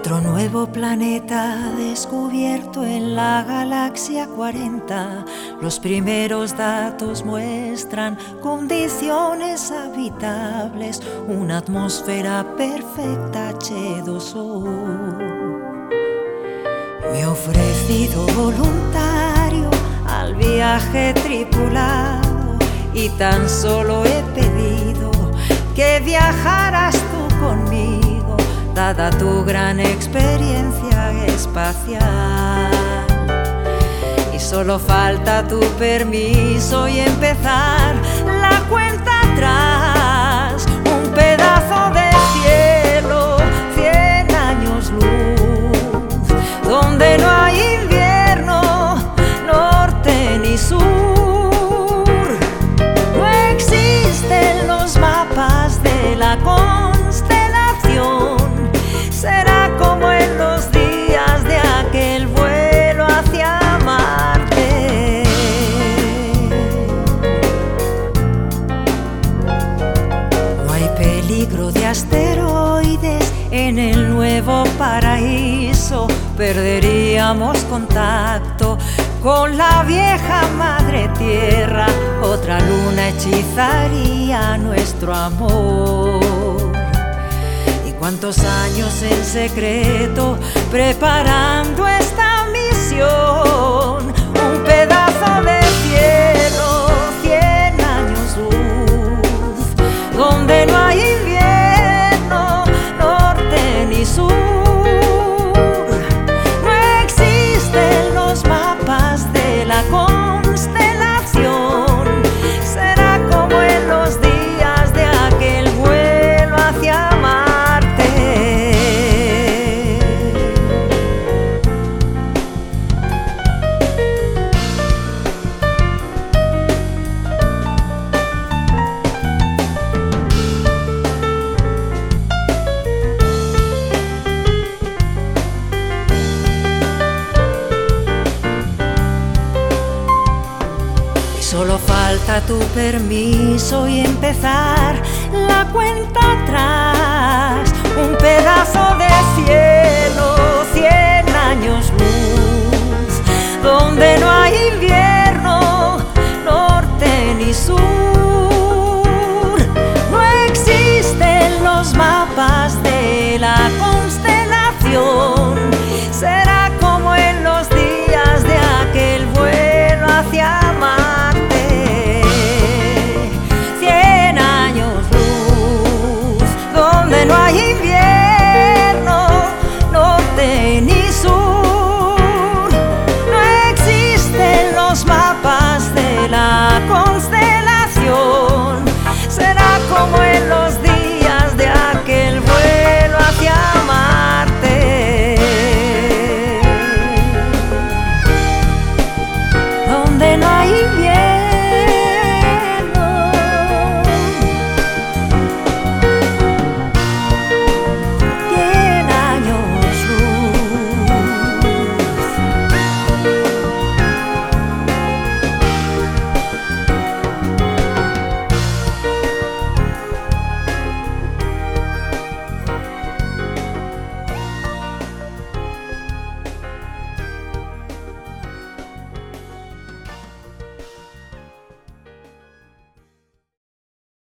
Otro nuevo planeta descubierto en la galaxia 40. Los primeros datos muestran condiciones habitables, una atmósfera perfecta H2O. Me he ofrecido voluntario al viaje tripulado y tan solo he pedido que viajaras tú conmigo, dada tu gran experiencia espacial. Y solo falta tu permiso y empezar la cuenta atrás. Un pedazo de cielo, 100 años luz, donde no hay invierno, norte ni sur. No existen los mapas de la constelación. Será como en los días de aquel vuelo hacia Marte. No hay peligro de asteroides en el nuevo paraíso. Perderíamos contacto con la vieja madre tierra. Otra luna hechizaría nuestro amor. ¿Cuántos años en secreto preparando esta misión? Un pedazo de cielo, 100 años luz, donde no hay invierno, norte ni sur. No existen los mapas de la constelación. Será como en los días de aquel vuelo hacia Marte. Solo falta tu permiso y empezar la cuenta atrás. Un pedazo de cielo, 100 años luz, donde no hay invierno.